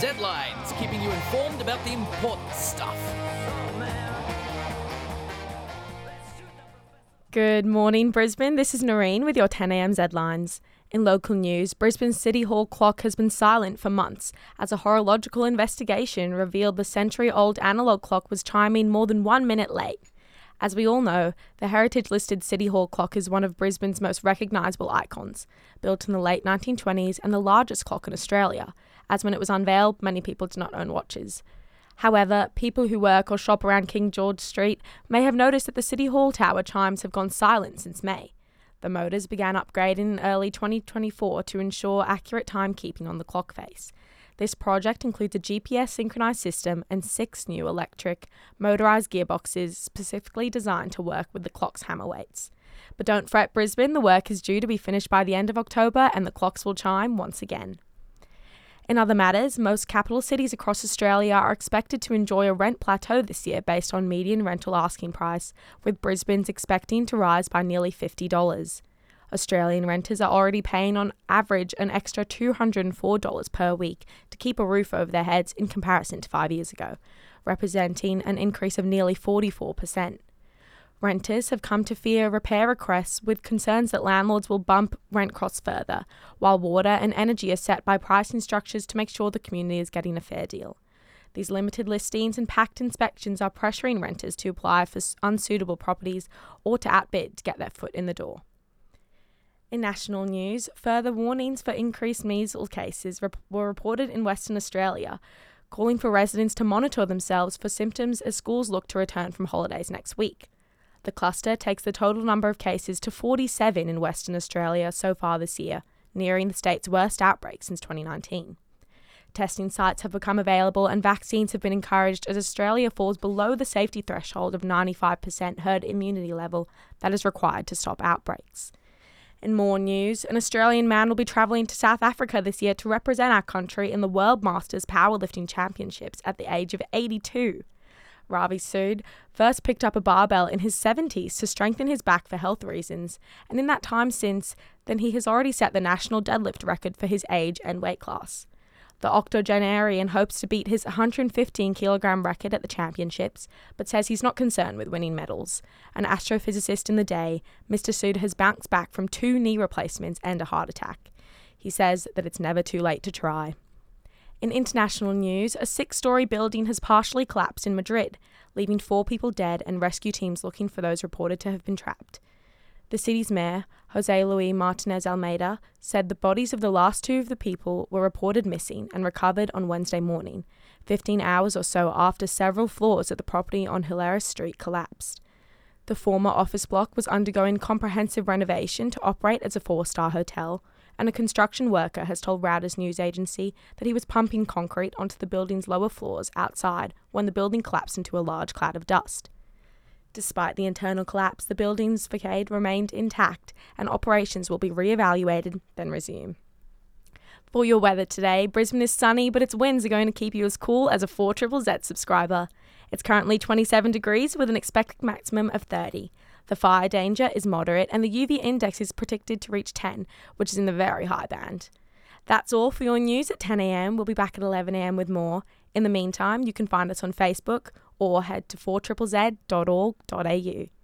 Z-Lines, keeping you informed about the important stuff. Good morning, Brisbane. This is Noreen with your 10am Z-Lines. In local news, Brisbane's City Hall clock has been silent for months as a horological investigation revealed the century-old analogue clock was chiming more than 1 minute late. As we all know, the heritage-listed City Hall clock is one of Brisbane's most recognisable icons, built in the late 1920s and the largest clock in Australia, as when it was unveiled, many people did not own watches. However, people who work or shop around King George Street may have noticed that the City Hall tower chimes have gone silent since May. The motors began upgrading in early 2024 to ensure accurate timekeeping on the clock face. This project includes a GPS synchronised system and 6 new electric, motorised gearboxes specifically designed to work with the clock's hammer weights. But don't fret, Brisbane, the work is due to be finished by the end of October and the clocks will chime once again. In other matters, most capital cities across Australia are expected to enjoy a rent plateau this year based on median rental asking price, with Brisbane's expecting to rise by nearly $50. Australian renters are already paying on average an extra $204 per week to keep a roof over their heads in comparison to 5 years ago, representing an increase of nearly 44%. Renters have come to fear repair requests with concerns that landlords will bump rent costs further, while water and energy are set by pricing structures to make sure the community is getting a fair deal. These limited listings and packed inspections are pressuring renters to apply for unsuitable properties or to outbid to get their foot in the door. In national news, further warnings for increased measles cases were reported in Western Australia, calling for residents to monitor themselves for symptoms as schools look to return from holidays next week. The cluster takes the total number of cases to 47 in Western Australia so far this year, nearing the state's worst outbreak since 2019. Testing sites have become available and vaccines have been encouraged as Australia falls below the safety threshold of 95% herd immunity level that is required to stop outbreaks. In more news, an Australian man will be travelling to South Africa this year to represent our country in the World Masters Powerlifting Championships at the age of 82. Ravi Sood first picked up a barbell in his 70s to strengthen his back for health reasons, and in that time since then he has already set the national deadlift record for his age and weight class. The octogenarian hopes to beat his 115-kilogram record at the championships, but says he's not concerned with winning medals. An astrophysicist in the day, Mr. Sood has bounced back from 2 knee replacements and a heart attack. He says that it's never too late to try. In international news, a 6-storey building has partially collapsed in Madrid, leaving 4 people dead and rescue teams looking for those reported to have been trapped. The city's mayor, José Luis Martínez Almeida, said the bodies of the last 2 of the people were reported missing and recovered on Wednesday morning, 15 hours or so after several floors of the property on Hileras Street collapsed. The former office block was undergoing comprehensive renovation to operate as a 4-star hotel, and a construction worker has told Reuters news agency that he was pumping concrete onto the building's lower floors outside when the building collapsed into a large cloud of dust. Despite the internal collapse, the building's facade remained intact and operations will be re-evaluated, then resume. For your weather today, Brisbane is sunny, but its winds are going to keep you as cool as a 4ZZZ subscriber. It's currently 27 degrees with an expected maximum of 30. The fire danger is moderate and the UV index is predicted to reach 10, which is in the very high band. That's all for your news at 10am. We'll be back at 11am with more. In the meantime, you can find us on Facebook or head to 4ZZZ.org.au.